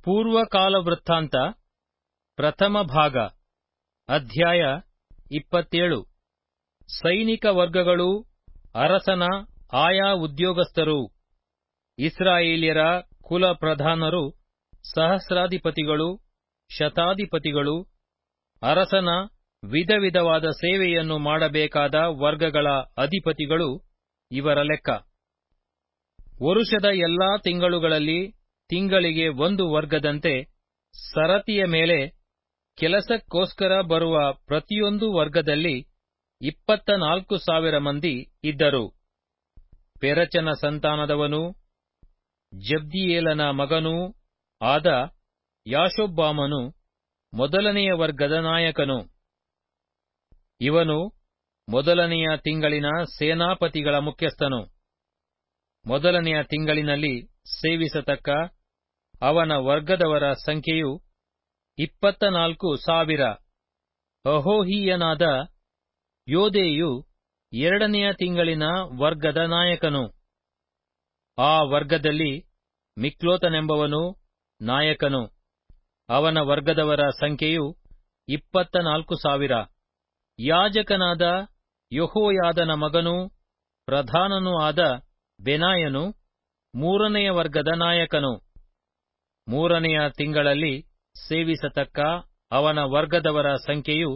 ಪೂರ್ವಕಾಲವೃತ್ತಾಂತ ಪ್ರಥಮ ಭಾಗ ಅಧ್ಯಾಯ 27 ಸೈನಿಕ ವರ್ಗಗಳೂ ಅರಸನ ಆಯಾ ಉದ್ಯೋಗಸ್ಥರೂ ಇಸ್ರಾಯೇಲ್ಯರ ಕುಲ ಪ್ರಧಾನರು ಸಹಸ್ರಾಧಿಪತಿಗಳು ಶತಾಧಿಪತಿಗಳು ಅರಸನ ವಿಧ ವಿಧವಾದ ಸೇವೆಯನ್ನು ಮಾಡಬೇಕಾದ ವರ್ಗಗಳ ಅಧಿಪತಿಗಳು ಇವರ ಲೆಕ್ಕ. ವರುಷದ ಎಲ್ಲಾ ತಿಂಗಳುಗಳಲ್ಲಿ ತಿಂಗಳಿಗೆ ಒಂದು ವರ್ಗದಂತೆ ಸರತಿಯ ಮೇಲೆ ಕೆಲಸಕ್ಕೋಸ್ಕರ ಬರುವ ಪ್ರತಿಯೊಂದು ವರ್ಗದಲ್ಲಿ 24,000 ಮಂದಿ ಇದ್ದರು. ಪೆರೆಚನ ಸಂತಾನದವನೂ ಜಬ್ದಿಯೇಲನ ಮಗನೂ ಆದ ಯಾಷೊಬ್ಬಾಮನು ಮೊದಲನೆಯ ವರ್ಗದ ನಾಯಕನು. ಇವನು ಮೊದಲನೆಯ ತಿಂಗಳಿನ ಸೇನಾಪತಿಗಳ ಮುಖ್ಯಸ್ಥನು. ಮೊದಲನೆಯ ತಿಂಗಳಿನಲ್ಲಿ ಸೇವಿಸತಕ್ಕ ಅವನ ವರ್ಗದವರ ಸಂಖ್ಯೆಯು 24,000. ಅಹೋಹಿಯನಾದ ಯೋದೇಯು ಎರಡನೆಯ ತಿಂಗಳಿನ ವರ್ಗದ ನಾಯಕನು. ಆ ವರ್ಗದಲ್ಲಿ ಮಿಕ್ಲೋತನೆಂಬವನು ನಾಯಕನು. ಅವನ ವರ್ಗದವರ ಸಂಖ್ಯೆಯು 24,000. ಯಾಜಕನಾದ ಯೆಹೋಯಾದನ ಮಗನೂ ಪ್ರಧಾನನೂ ಆದ ಬೆನಾಯನು ಮೂರನೆಯ ವರ್ಗದ ನಾಯಕನು. ಮೂರನೆಯ ತಿಂಗಳಲ್ಲಿ ಸೇವಿಸತಕ್ಕ ಅವನ ವರ್ಗದವರ ಸಂಖ್ಯೆಯು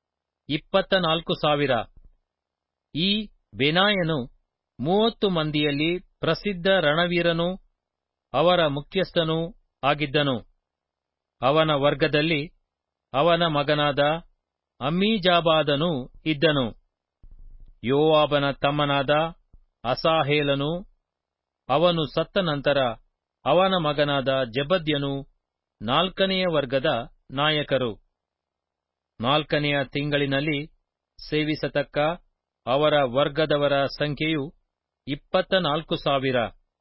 24,000. ಈ ಬೆನಾಯನು 30 ಮಂದಿಯಲ್ಲಿ ಪ್ರಸಿದ್ಧ ರಣವೀರನೂ ಅವರ ಮುಖ್ಯಸ್ಥನೂ ಆಗಿದ್ದನು. ಅವನ ವರ್ಗದಲ್ಲಿ ಅವನ ಮಗನಾದ ಅಮ್ಮೀಜಾಬಾದನೂ ಇದ್ದನು. ಯೋವಾಬನ ತಮ್ಮನಾದ ಅಸಾಹೇಲನು ಅವನು ಸತ್ತ ನಂತರ ಅವನ ಮಗನಾದ ಜೆಬದ್ಯನು ನಾಲ್ಕನೆಯ ವರ್ಗದ ನಾಯಕರು. ನಾಲ್ಕನೆಯ ತಿಂಗಳಿನಲ್ಲಿ ಸೇವಿಸತಕ್ಕ ಅವರ ವರ್ಗದವರ ಸಂಖ್ಯೆಯು 24,000.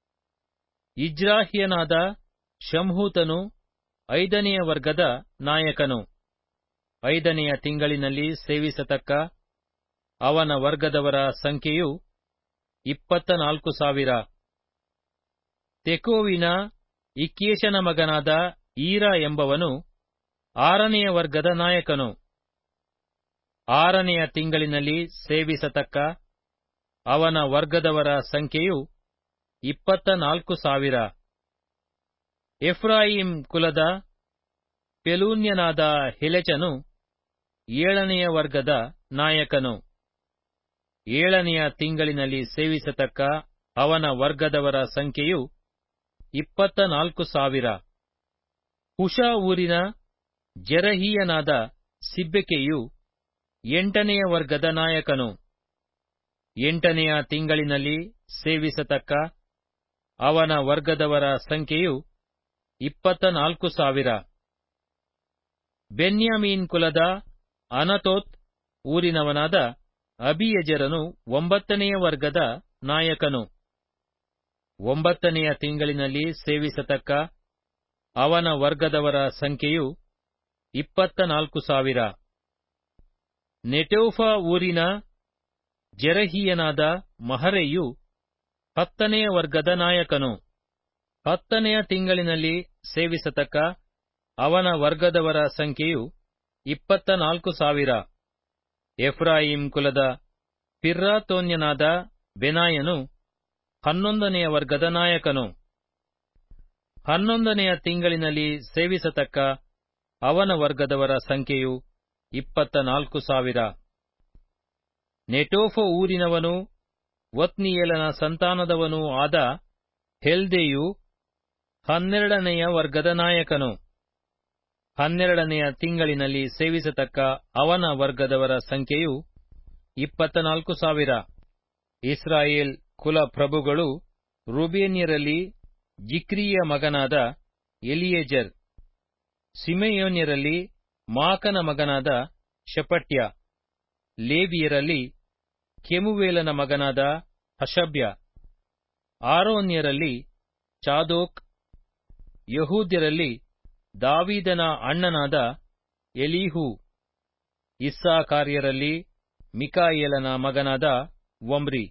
ಇಜ್ರಾಹ್ಯನಾದ ಶಮ್ಹೂತನು ಐದನೆಯ ವರ್ಗದ ನಾಯಕನು. ಐದನೆಯ ತಿಂಗಳಿನಲ್ಲಿ ಸೇವಿಸತಕ್ಕ ಅವನ ವರ್ಗದವರ ಸಂಖ್ಯೆಯು 24,000. ತೆಕೋವಿನ ಇಕ್ಕೇಷನ ಮಗನಾದ ಈರ ಎಂಬವನು ಆರನೆಯ ವರ್ಗದ ನಾಯಕನು. ಆರನೆಯ ತಿಂಗಳಿನಲ್ಲಿ ಸೇವಿಸತಕ್ಕ ಅವನ ವರ್ಗದವರ ಸಂಖ್ಯೆಯು 24,000. ಎಫ್ರಾಯಿಂ ಕುಲದ ಪೆಲೂನ್ಯನಾದ ಹೆಲೆಚನು ಏಳನೆಯ ವರ್ಗದ ನಾಯಕನು. ಏಳನೆಯ ತಿಂಗಳಿನಲ್ಲಿ ಸೇವಿಸತಕ್ಕ ಅವನ ವರ್ಗದವರ ಸಂಖ್ಯೆಯು 24,000. ಹುಷ ಊರಿನ ಜೆರಹೀಯನಾದ ಸಿಬ್ಬೆಕೆಯು ಎಂಟನೆಯ ವರ್ಗದ ನಾಯಕನು. ಎಂಟನೆಯ ತಿಂಗಳಿನಲ್ಲಿ ಸೇವಿಸತಕ್ಕ ಅವನ ವರ್ಗದವರ ಸಂಖ್ಯೆಯು 24,000. ಬೆನ್ಯಾಮೀನ್ ಕುಲದ ಅನತೋತ್ ಊರಿನವನಾದ ಅಬೀಯೆಜೆರನು ಒಂಬತ್ತನೆಯ ವರ್ಗದ ನಾಯಕನು. ಒಂಬತ್ತನೆಯ ತಿಂಗಳಿನಲ್ಲಿ ಸೇವಿಸತಕ್ಕ ಅವನ ವರ್ಗದವರ ಸಂಖ್ಯೆಯು 24,000. ನೆಟೋಫ ಊರಿನ ಜೆರಹೀಯನಾದ ಮಹರೈಯು ಹತ್ತನೆಯ ವರ್ಗದ ನಾಯಕನು. ಹತ್ತನೆಯ ತಿಂಗಳಿನಲ್ಲಿ ಸೇವಿಸತಕ್ಕ ಅವನ ವರ್ಗದವರ ಸಂಖ್ಯೆಯು 24,000. ಎಫ್ರಾಯಿಂ ಕುಲದ ಪಿರ್ರಾತೋನ್ಯನಾದ ಬೆನಾಯನು 11ನೆಯ ವರ್ಗದ ನಾಯಕನು. 11ನೆಯ ತಿಂಗಳಿನಲ್ಲಿ ಸೇವಿಸತಕ್ಕ ಅವನ ವರ್ಗದವರ ಸಂಖ್ಯೆಯು 24,000. ನೆಟೋಫ ಊರಿನವನೂ ಒತ್ನಿಯೇಲನ ಸಂತಾನದವನೂ ಆದ ಹೆಲ್ದೆಯು 12ನೆಯ ವರ್ಗದ ನಾಯಕನು. 12ನೆಯ ತಿಂಗಳಿನಲ್ಲಿ ಸೇವಿಸತಕ್ಕ ಅವನ ವರ್ಗದವರ ಸಂಖ್ಯೆಯು 24,000. ಇಸ್ರಾಯೇಲ್ ಕುಲ ಪ್ರಭುಗಳು ರೂಬೇನ್ಯರಲ್ಲಿ ಜಿಕ್ರಿಯ ಮಗನಾದ ಎಲಿಯೆಜರ್, ಸಿಮೆಯೋನ್ಯರಲ್ಲಿ ಮಾಕನ ಮಗನಾದ ಶೆಪಟ್ಯ, ಲೇವಿಯರಲ್ಲಿ ಕೆಮುವೇಲನ ಮಗನಾದ ಹಷಬ್ಯ, ಆರೋನ್ಯರಲ್ಲಿ ಚಾದೋಕ್, ಯಹೂದ್ಯರಲ್ಲಿ ದಾವೀದನ ಅಣ್ಣನಾದ ಎಲೀಹು, ಇಸ್ಸಾಕಾರ್ಯರಲ್ಲಿ ಮಿಕಾಯೇಲನ ಮಗನಾದ ಒಮ್ರಿ,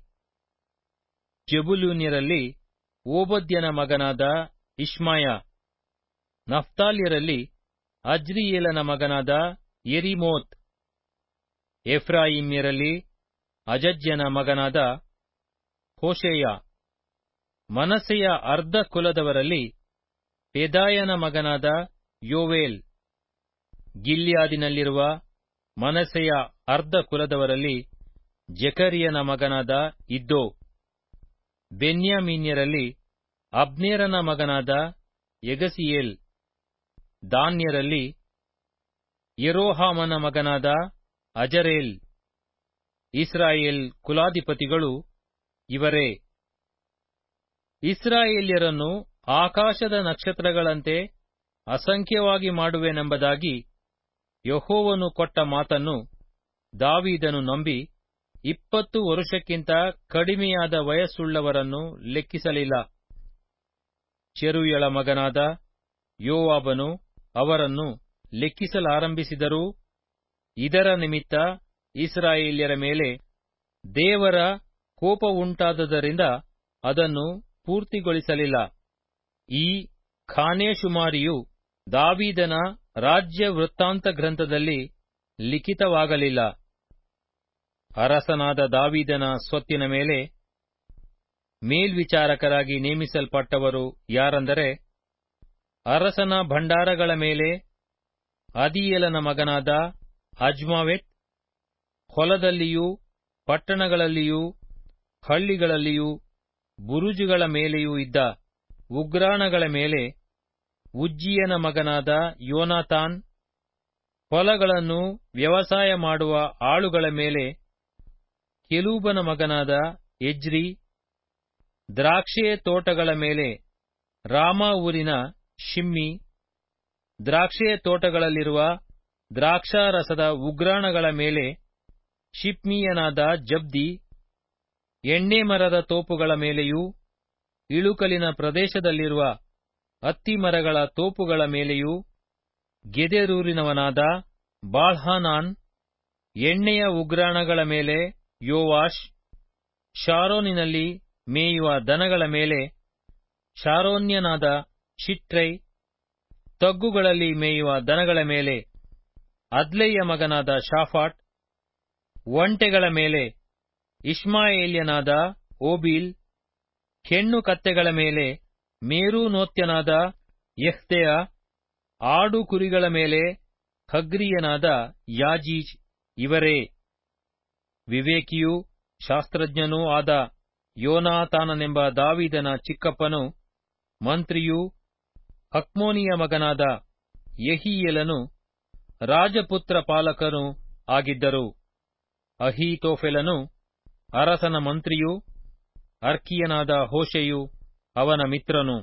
ಜೆಬುಲೂನ್ಯರಲ್ಲಿ ಓಬದ್ಯನ ಮಗನಾದ ಇಷ್ಮಾಯ, ನಫ್ತಾಲ್ಯರಲ್ಲಿ ಅಜ್ರಿಯೇಲನ ಮಗನಾದ ಯೆರಿಮೋತ್. ಎಫ್ರಾಯಿಮ್ಯರಲ್ಲಿ ಅಜಜ್ಯನ ಮಗನಾದ ಹೋಶೇಯ. ಮನಸ್ಸೆಯ ಅರ್ಧ ಕುಲದವರಲ್ಲಿ ಪೆದಾಯನ ಮಗನಾದ ಯೋವೇಲ್. ಗಿಲ್ಯಾದಿನಲ್ಲಿರುವ ಮನಸ್ಸೆಯ ಅರ್ಧ ಕುಲದವರಲ್ಲಿ ಜೆಕರಿಯನ ಮಗನಾದ ಇದ್ದೋ. ಬೆನ್ಯಾಮೀನ್ಯರಲ್ಲಿ ಅಬ್ನೇರನ ಮಗನಾದ ಯಗಸಿಯೇಲ್. ದಾನ್ಯರಲ್ಲಿ ಯೆರೋಹಾಮನ ಮಗನಾದ ಅಜರೇಲ್. ಇಸ್ರಾಯೇಲ್ ಕುಲಾಧಿಪತಿಗಳು ಇವರೇ. ಇಸ್ರಾಯೇಲ್ಯರನ್ನು ಆಕಾಶದ ನಕ್ಷತ್ರಗಳಂತೆ ಅಸಂಖ್ಯವಾಗಿ ಮಾಡುವೆನೆಂಬುದಾಗಿ ಯೆಹೋವನು ಕೊಟ್ಟ ಮಾತನ್ನು ದಾವೀದನು ನಂಬಿ 20 ವರುಷಕ್ಕಿಂತ ಕಡಿಮೆಯಾದ ವಯಸ್ಸುಳ್ಳವರನ್ನು ಲೆಕ್ಕಿಸಲಿಲ್ಲ. ಚೆರುಯಳ ಮಗನಾದ ಯೋವಾಬನು ಅವರನ್ನು ಲೆಕ್ಕಿಸಲಾರಂಭಿಸಿದರೂ ಇದರ ನಿಮಿತ್ತ ಇಸ್ರಾಯೇಲ್ಯರ ಮೇಲೆ ದೇವರ ಕೋಪವುಂಟಾದುದರಿಂದ ಅದನ್ನು ಪೂರ್ತಿಗೊಳಿಸಲಿಲ್ಲ. ಈ ಖಾನೇಶುಮಾರಿಯು ದಾವೀದನ ರಾಜ್ಯ ವೃತ್ತಾಂತ ಗ್ರಂಥದಲ್ಲಿ ಲಿಖಿತವಾಗಲಿಲ್ಲ. ಅರಸನಾದ ದಾವೀದನ ಸ್ವತ್ತಿನ ಮೇಲೆ ಮೇಲ್ವಿಚಾರಕರಾಗಿ ನೇಮಿಸಲ್ಪಟ್ಟವರು ಯಾರೆಂದರೆ, ಅರಸನ ಭಂಡಾರಗಳ ಮೇಲೆ ಅದೀಯೇಲನ ಮಗನಾದ ಅಜ್ಮಾವೆತ್, ಹೊಲದಲ್ಲಿಯೂ ಪಟ್ಟಣಗಳಲ್ಲಿಯೂ ಹಳ್ಳಿಗಳಲ್ಲಿಯೂ ಬುರುಜುಗಳ ಮೇಲೆಯೂ ಇದ್ದ ಉಗ್ರಾಣಗಳ ಮೇಲೆ ಉಜ್ಜೀಯನ ಮಗನಾದ ಯೋನಾತಾನ್, ಹೊಲಗಳನ್ನು ವ್ಯವಸಾಯ ಮಾಡುವ ಆಳುಗಳ ಮೇಲೆ ಕೆಲೂಬನ ಮಗನಾದ ಎಜ್ರಿ, ದ್ರಾಕ್ಷೆ ತೋಟಗಳ ಮೇಲೆ ರಾಮಾ ಊರಿನ ಶಿಮ್ಮಿ, ದ್ರಾಕ್ಷೆ ತೋಟಗಳಲ್ಲಿರುವ ದ್ರಾಕ್ಷಾರಸದ ಉಗ್ರಾಣಗಳ ಮೇಲೆ ಶಿಪ್ಮೀಯನಾದ ಜಬ್ದಿ, ಎಣ್ಣೆ ಮರದ ತೋಪುಗಳ ಮೇಲೆಯೂ ಇಳುಕಲಿನ ಪ್ರದೇಶದಲ್ಲಿರುವ ಅತ್ತಿಮರಗಳ ತೋಪುಗಳ ಮೇಲೆಯೂ ಗೆದೆರೂರಿನವನಾದ ಬಾಳ್ಹಾನಾನ್, ಎಣ್ಣೆಯ ಉಗ್ರಾಣಗಳ ಮೇಲೆ ಯೋವಾಷ್, ಶಾರೋನಿನಲ್ಲಿ ಮೇಯುವ ದನಗಳ ಮೇಲೆ ಶಾರೋನ್ಯನಾದ ಶಿಟ್ರೈ, ತಗ್ಗುಗಳಲ್ಲಿ ಮೇಯುವ ದನಗಳ ಮೇಲೆ ಅದ್ಲೈಯ ಮಗನಾದ ಶಾಫಾಟ್, ಒಂಟೆಗಳ ಮೇಲೆ ಇಷ್ಮಾಯೇಲ್ಯನಾದ ಓಬೀಲ್, ಹೆಣ್ಣು ಕತ್ತೆಗಳ ಮೇಲೆ ಮೇರೂನೋತ್ಯನಾದ ಯೆಹ್ದೆಯ, ಆಡು ಕುರಿಗಳ ಮೇಲೆ ಹಗ್ರೀಯನಾದ ಯಾಜೀಜ್ ಇವರೇ. ವಿವೇಕಿಯೂ ಶಾಸ್ತ್ರಜ್ಞನೂ ಆದ ಯೋನಾತಾನನೆಂಬ ದಾವೀದನ ಚಿಕ್ಕಪ್ಪನು, ಮಂತ್ರಿಯೂ ಹಕ್ಮೋನಿಯ ಮಗನಾದ ಯೆಹೀಯೇಲನು ರಾಜಪುತ್ರ ಪಾಲಕನೂ ಆಗಿದ್ದರು. ಅಹೀತೋಫೆಲನು ಅರಸನ ಮಂತ್ರಿಯೂ ಅರ್ಕೀಯನಾದ ಹೋಶೆಯು ಅವನ ಮಿತ್ರನು.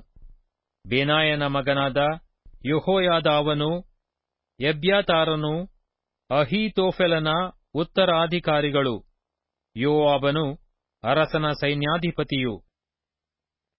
ಬೆನಾಯನ ಮಗನಾದ ಯೆಹೋಯಾದಾವನೂ ಎಬ್ಯಾತಾರನೂ ಅಹೀತೋಫೆಲನ ಉತ್ತರಾಧಿಕಾರಿಗಳು. ಯೋವಾಬನು ಅರಸನ ಸೈನ್ಯಾಧಿಪತಿಯು.